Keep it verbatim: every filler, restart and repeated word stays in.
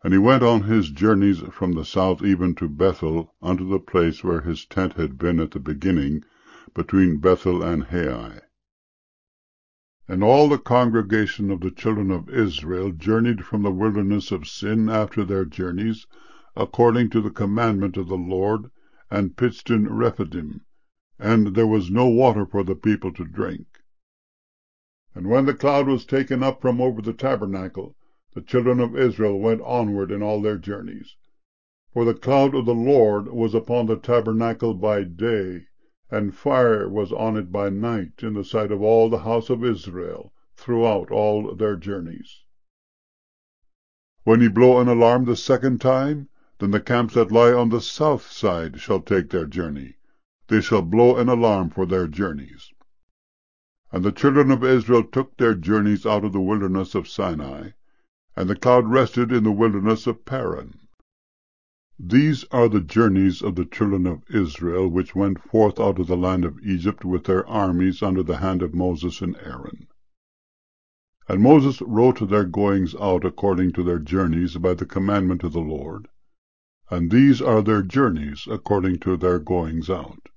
And he went on his journeys from the south even to Bethel, unto the place where his tent had been at the beginning, between Bethel and Hai. And all the congregation of the children of Israel journeyed from the wilderness of Sin after their journeys, according to the commandment of the Lord, and pitched in Rephidim, and there was no water for the people to drink. And when the cloud was taken up from over the tabernacle, the children of Israel went onward in all their journeys. For the cloud of the Lord was upon the tabernacle by day, and fire was on it by night, in the sight of all the house of Israel, throughout all their journeys. When ye blow an alarm the second time, then the camps that lie on the south side shall take their journey. They shall blow an alarm for their journeys. And the children of Israel took their journeys out of the wilderness of Sinai, and the cloud rested in the wilderness of Paran. These are the journeys of the children of Israel, which went forth out of the land of Egypt with their armies under the hand of Moses and Aaron. And Moses wrote their goings out according to their journeys by the commandment of the Lord. And these are their journeys according to their goings out.